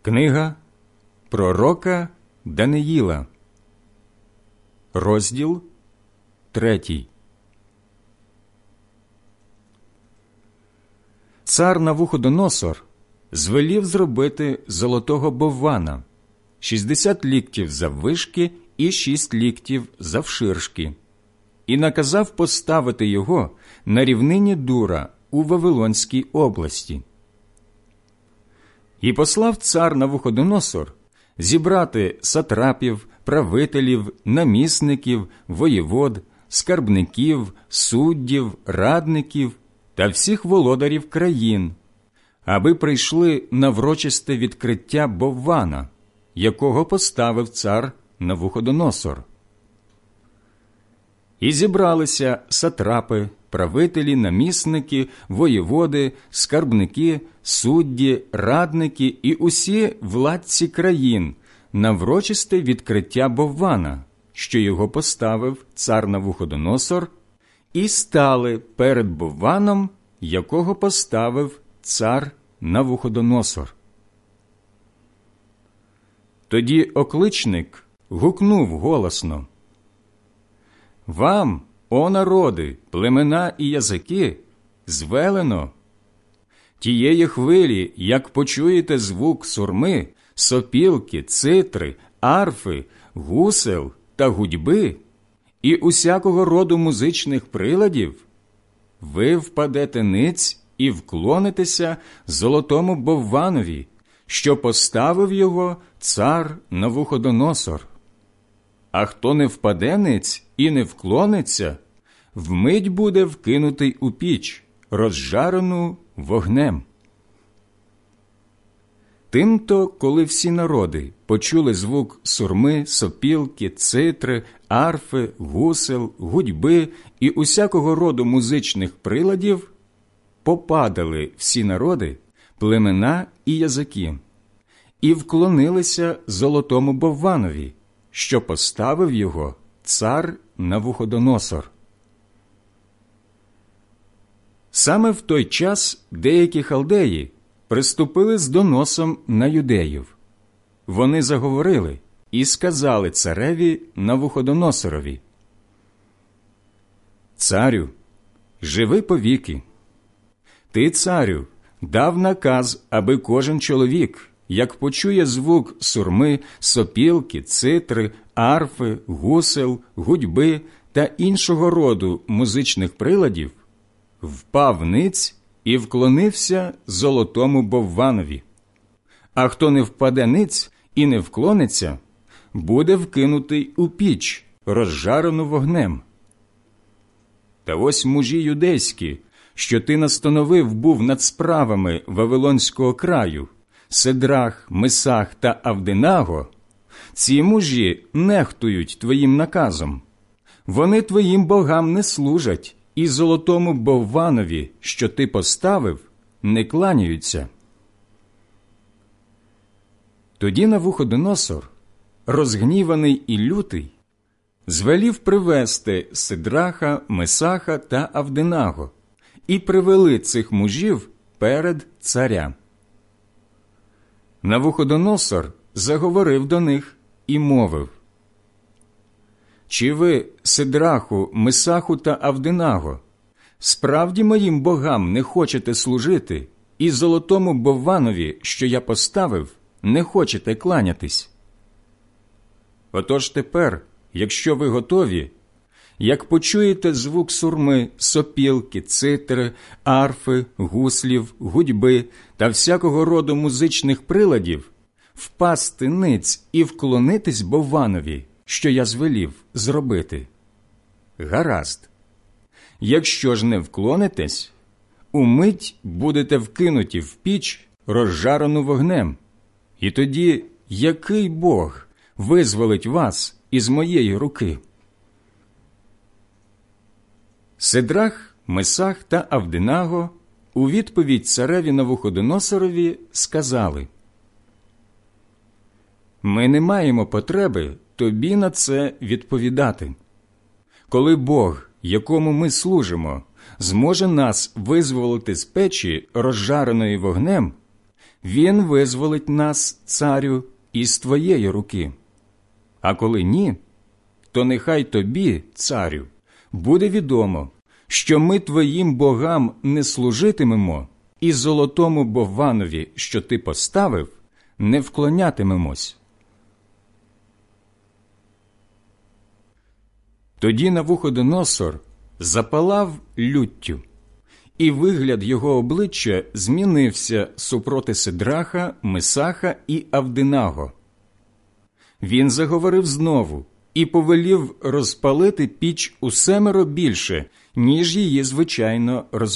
Книга пророка Даниїла, розділ 3. Цар Навуходоносор звелів зробити золотого боввана 60 ліктів заввишки і 6 ліктів завширшки, і наказав поставити його на рівнині Дура у Вавилонській області. І послав цар Навуходоносор зібрати сатрапів, правителів, намісників, воєвод, скарбників, суддів, радників та всіх володарів країн, аби прийшли на врочисте відкриття боввана, якого поставив цар Навуходоносор. І зібралися сатрапи, правителі, намісники, воєводи, скарбники, судді, радники і усі владці країн на врочисте відкриття боввана, що його поставив цар Навуходоносор, і стали перед бовваном, якого поставив цар Навуходоносор. Тоді окличник гукнув голосно: «Вам, о народи, племена і язики, звелено тієї хвилі, як почуєте звук сурми, сопілки, цитри, арфи, гусел та гудьби і усякого роду музичних приладів, ви впадете ниць і вклонитеся золотому бовванові, що поставив його цар Навуходоносор. А хто не впаде ниць і не вклониться, вмить буде вкинутий у піч, розжарену вогнем». Тимто, коли всі народи почули звук сурми, сопілки, цитри, арфи, гусел, гудьби і усякого роду музичних приладів, попадали всі народи, племена і язики, і вклонилися золотому бовванові, що поставив його цар Навуходоносор. Саме в той час деякі халдеї приступили з доносом на юдеїв. Вони заговорили і сказали цареві Навуходоносорові: «Царю, живи повіки. Ти, царю, дав наказ, аби кожен чоловік, як почує звук сурми, сопілки, цитри, арфи, гусел, гудьби та іншого роду музичних приладів, впав ниць і вклонився золотому бовванові. А хто не впаде ниць і не вклониться, буде вкинутий у піч, розжарену вогнем. Та ось мужі юдейські, що ти настановив був над справами Вавилонського краю, Седрах, Месах та Авденаго, ці мужі нехтують твоїм наказом. Вони твоїм богам не служать, і золотому бовванові, що ти поставив, не кланяються». Тоді Навуходоносор, розгніваний і лютий, звелів привести Седраха, Месаха та Авденаго і привели цих мужів перед царя. Навуходоносор заговорив до них і мовив: «Чи ви, Седраху, Месаху та Авденаго, справді моїм богам не хочете служити, і золотому бовванові, що я поставив, не хочете кланятись? Отож тепер, якщо ви готові, як почуєте звук сурми, сопілки, цитри, арфи, гуслів, гудьби та всякого роду музичних приладів, впасти ниць і вклонитись бовванові, що я звелів зробити, гаразд. Якщо ж не вклонитесь, умить будете вкинуті в піч, розжарену вогнем, і тоді який Бог визволить вас із моєї руки?» Седрах, Месах та Авденаго у відповідь цареві Навуходоносорові сказали: «Ми не маємо потреби тобі на це відповідати. Коли Бог, якому ми служимо, зможе нас визволити з печі, розжареної вогнем, він визволить нас, царю, із твоєї руки. А коли ні, то нехай тобі, царю, буде відомо, що ми твоїм богам не служитимемо, і золотому бовванові, що ти поставив, не вклонятимемось». Тоді Навуходоносор запалав люттю, і вигляд його обличчя змінився супроти Сидраха, Месаха і Авденаго. Він заговорив знову і повелів розпалити піч у 7 більше, ніж її звичайно розпалювали.